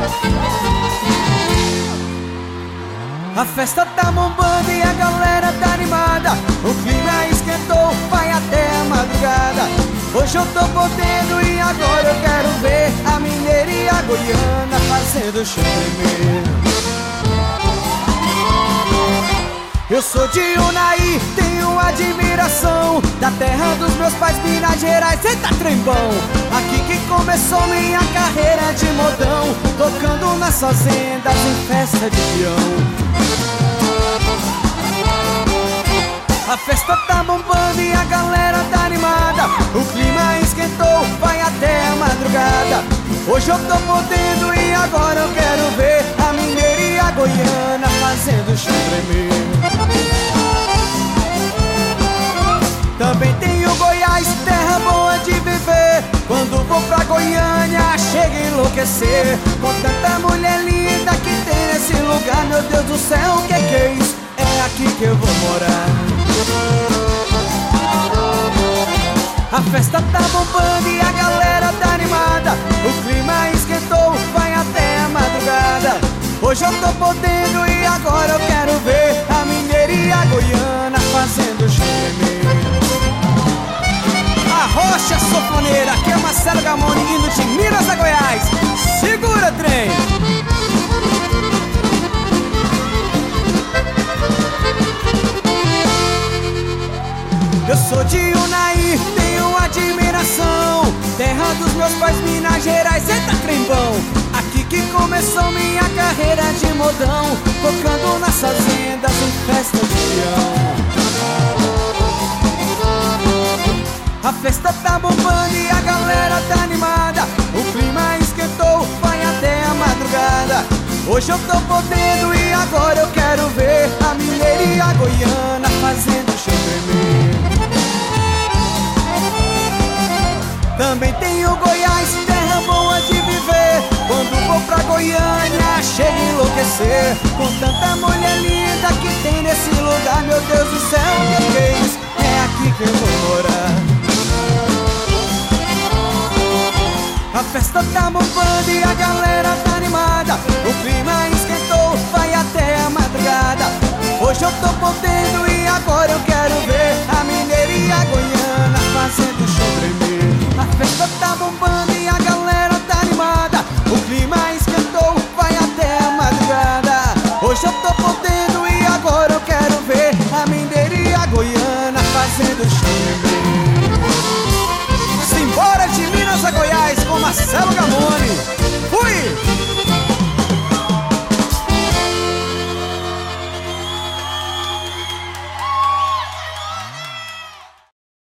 A festa tá bombando e a galera tá animada. O clima esquentou, vai até a madrugada. Hoje eu tô podendo e agora eu quero ver a mineira e a goiana fazendo o chão tremer. Eu sou de Unai, tenho admiração da terra dos meus pais, Minas Gerais, eita trembão. Aqui que começou minha carreira de modão, tocando nas fazendas em festa de peão. A festa tá bombando e a galera tá animada. O clima esquentou, vai até a madrugada. Hoje eu tô podendo e agora eu quero ver a mineira e a goiana fazendo o chão tremer. Também tenho Goiás, terra boa de viver. Quando vou pra Goiânia, chega a enlouquecer. Com tanta mulher linda que tem nesse lugar, meu Deus do céu, o que é isso? É aqui que eu vou morar. A festa tá bombando e a galera tá animada. O clima esquentou, vai até a madrugada. Hoje eu tô podendo e agora eu quero ver a mineira e a goiana fazendo o chão tremer. A rocha sofoneira, aqui é Marcelo Gamoni, indo de Minas a Goiás. Segura, trem! Eu sou de Unai, tenho admiração, terra dos meus pais, Minas Gerais, eita trembão. Aqui que começou minha carreira de modão, tocando nas fazendas em festa de peão. A festa tá bombando e a galera tá animada. O clima esquentou, vai até a madrugada. Hoje eu tô podendo e agora eu quero ver a mineira e a goiana fazendo o chão tremer. Também tenho Goiás, terra boa de viver. Quando vou pra Goiânia, chega a enlouquecer. Com tanta mulher linda que tem nesse lugar, meu Deus do céu, o que é isso? É aqui que eu vou morar. A festa tá bombando e a galera tá animada. O clima esquentou, vai até a madrugada. Hoje eu tô podendo e agora eu quero ver a mineira e a goiana fazendo o chão tremer. A festa tá bombando e a galera tá animada. O clima esquentou, vai até a madrugada. Hoje eu tô podendo e agora eu quero ver a mineira e a goiana fazendo o chão tremer. Simbora de Minas a Goiás com Marcelo Gamoni.